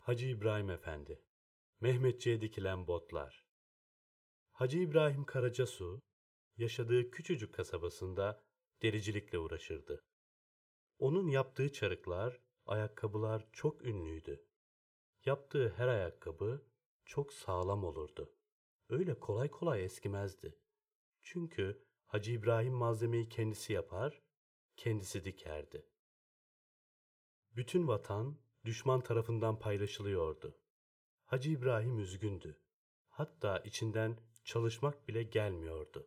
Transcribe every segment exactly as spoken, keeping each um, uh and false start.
Hacı İbrahim Efendi, Mehmetçiğe dikilen botlar. Hacı İbrahim Karacasu, yaşadığı küçücük kasabasında dericilikle uğraşırdı. Onun yaptığı çarıklar, ayakkabılar çok ünlüydü. Yaptığı her ayakkabı çok sağlam olurdu. Öyle kolay kolay eskimezdi. Çünkü Hacı İbrahim malzemeyi kendisi yapar, kendisi dikerdi. Bütün vatan düşman tarafından paylaşılıyordu. Hacı İbrahim üzgündü. Hatta içinden çalışmak bile gelmiyordu.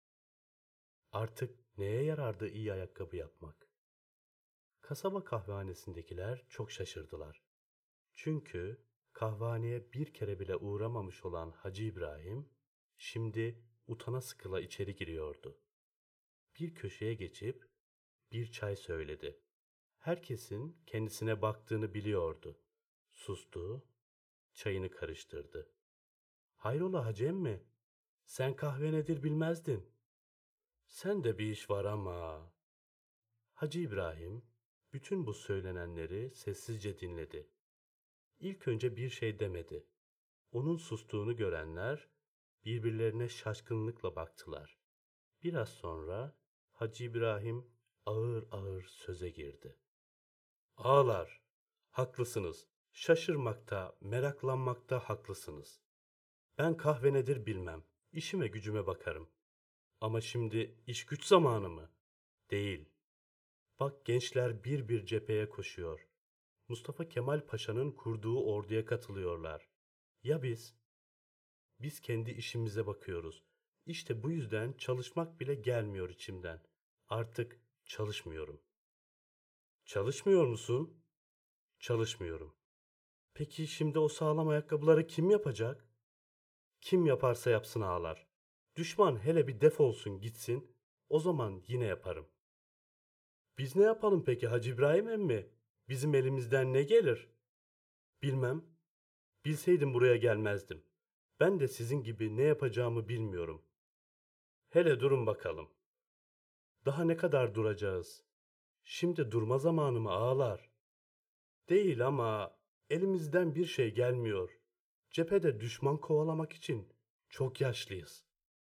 Artık neye yarardı iyi ayakkabı yapmak? Kasaba kahvehanesindekiler çok şaşırdılar. Çünkü kahvehaneye bir kere bile uğramamış olan Hacı İbrahim, şimdi utana sıkıla içeri giriyordu. Bir köşeye geçip bir çay söyledi. Herkesin kendisine baktığını biliyordu. Sustu, çayını karıştırdı. Hayrola hacı emmi? Sen kahve nedir bilmezdin. Sen de bir iş var ama. Hacı İbrahim bütün bu söylenenleri sessizce dinledi. İlk önce bir şey demedi. Onun sustuğunu görenler birbirlerine şaşkınlıkla baktılar. Biraz sonra Hacı İbrahim ağır ağır söze girdi. Ağalar, haklısınız. Şaşırmakta, meraklanmakta haklısınız. Ben kahve nedir bilmem. İşime gücüme bakarım. Ama şimdi iş güç zamanı mı? Değil. Bak gençler bir bir cepheye koşuyor. Mustafa Kemal Paşa'nın kurduğu orduya katılıyorlar. Ya biz? Biz kendi işimize bakıyoruz. İşte bu yüzden çalışmak bile gelmiyor içimden. Artık çalışmıyorum. Çalışmıyor musun? Çalışmıyorum. Peki şimdi o sağlam ayakkabıları kim yapacak? Kim yaparsa yapsın ağalar. Düşman hele bir defolsun gitsin. O zaman yine yaparım. Biz ne yapalım peki Hacı İbrahim emmi? Bizim elimizden ne gelir? Bilmem. Bilseydim buraya gelmezdim. Ben de sizin gibi ne yapacağımı bilmiyorum. Hele durun bakalım. Daha ne kadar duracağız? Şimdi durma zamanı mı ağalar? Değil ama elimizden bir şey gelmiyor. Cephede düşman kovalamak için çok yaşlıyız.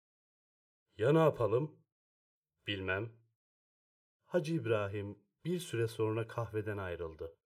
Ya ne yapalım? Bilmem. Hacı İbrahim bir süre sonra kahveden ayrıldı.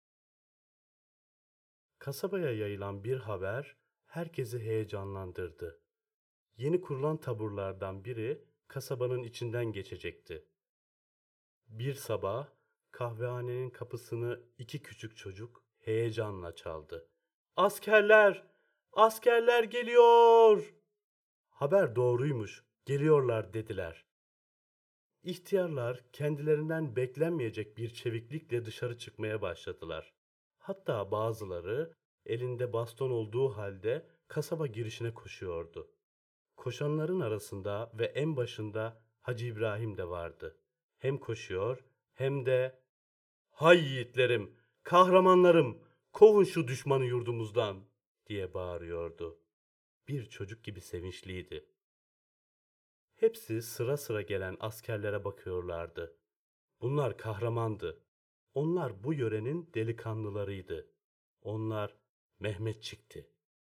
Kasabaya yayılan bir haber herkesi heyecanlandırdı. Yeni kurulan taburlardan biri kasabanın içinden geçecekti. Bir sabah kahvehanenin kapısını iki küçük çocuk heyecanla çaldı. Askerler! Askerler geliyor! Haber doğruymuş, geliyorlar dediler. İhtiyarlar kendilerinden beklenmeyecek bir çeviklikle dışarı çıkmaya başladılar. Hatta bazıları elinde baston olduğu halde kasaba girişine koşuyordu. Koşanların arasında ve en başında Hacı İbrahim de vardı. Hem koşuyor hem de "Hay yiğitlerim, kahramanlarım, kovun şu düşmanı yurdumuzdan!" diye bağırıyordu. Bir çocuk gibi sevinçliydi. Hepsi sıra sıra gelen askerlere bakıyorlardı. Bunlar kahramandı. Onlar bu yörenin delikanlılarıydı. Onlar Mehmetçikti.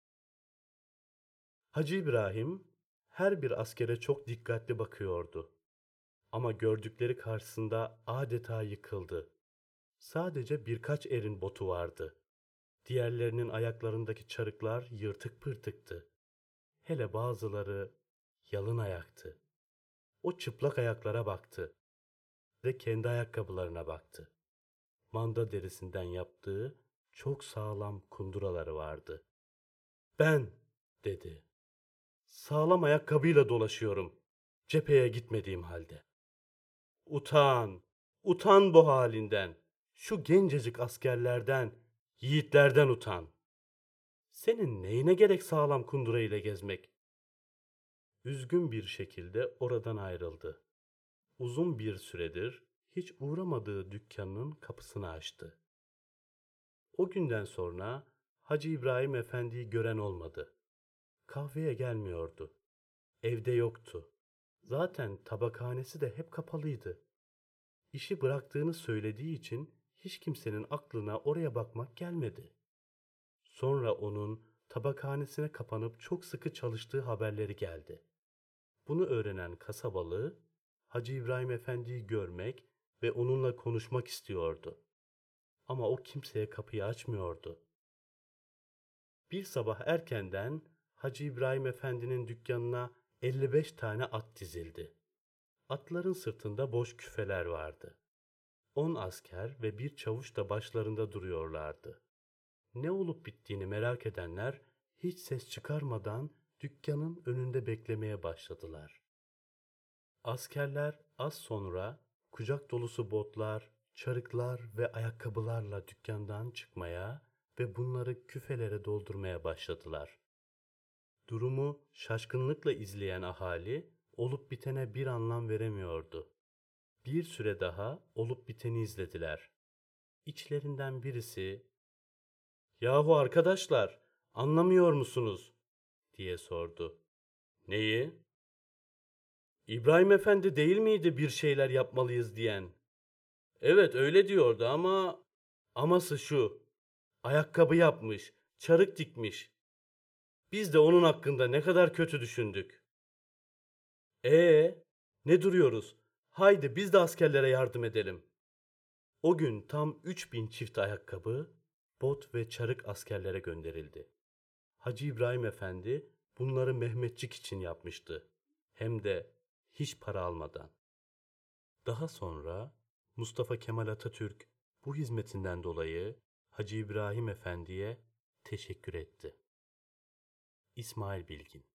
Hacı İbrahim her bir askere çok dikkatli bakıyordu. Ama gördükleri karşısında adeta yıkıldı. Sadece birkaç erin botu vardı. Diğerlerinin ayaklarındaki çarıklar yırtık pırtıktı. Hele bazıları yalın ayaktı. O çıplak ayaklara baktı ve kendi ayakkabılarına baktı. Manda derisinden yaptığı çok sağlam kunduraları vardı. "Ben," dedi, "sağlam ayakkabıyla dolaşıyorum, cepheye gitmediğim halde. Utan, utan bu halinden, şu gencecik askerlerden, yiğitlerden utan. Senin neyine gerek sağlam kundura ile gezmek?" Üzgün bir şekilde oradan ayrıldı. Uzun bir süredir hiç uğramadığı dükkanının kapısını açtı. O günden sonra Hacı İbrahim Efendi'yi gören olmadı. Kahveye gelmiyordu. Evde yoktu. Zaten tabakhanesi de hep kapalıydı. İşi bıraktığını söylediği için hiç kimsenin aklına oraya bakmak gelmedi. Sonra onun tabakhanesine kapanıp çok sıkı çalıştığı haberleri geldi. Bunu öğrenen kasabalı, Hacı İbrahim Efendi'yi görmek ve onunla konuşmak istiyordu. Ama o kimseye kapıyı açmıyordu. Bir sabah erkenden Hacı İbrahim Efendi'nin dükkanına elli beş tane at dizildi. Atların sırtında boş küfeler vardı. On asker ve bir çavuş da başlarında duruyorlardı. Ne olup bittiğini merak edenler hiç ses çıkarmadan dükkanın önünde beklemeye başladılar. Askerler az sonra kucak dolusu botlar, çarıklar ve ayakkabılarla dükkandan çıkmaya ve bunları küfelere doldurmaya başladılar. Durumu şaşkınlıkla izleyen ahali olup bitene bir anlam veremiyordu. Bir süre daha olup biteni izlediler. İçlerinden birisi, "Yahu arkadaşlar, anlamıyor musunuz?" diye sordu. "Neyi?" "İbrahim Efendi değil miydi bir şeyler yapmalıyız diyen?" "Evet öyle diyordu ama aması şu. Ayakkabı yapmış, çarık dikmiş. Biz de onun hakkında ne kadar kötü düşündük." "Ee, ne duruyoruz? Haydi biz de askerlere yardım edelim." O gün tam üç bin çift ayakkabı, bot ve çarık askerlere gönderildi. Hacı İbrahim Efendi bunları Mehmetçik için yapmıştı. Hem de hiç para almadan. Daha sonra Mustafa Kemal Atatürk bu hizmetinden dolayı Hacı İbrahim Efendi'ye teşekkür etti. İsmail Bilgin.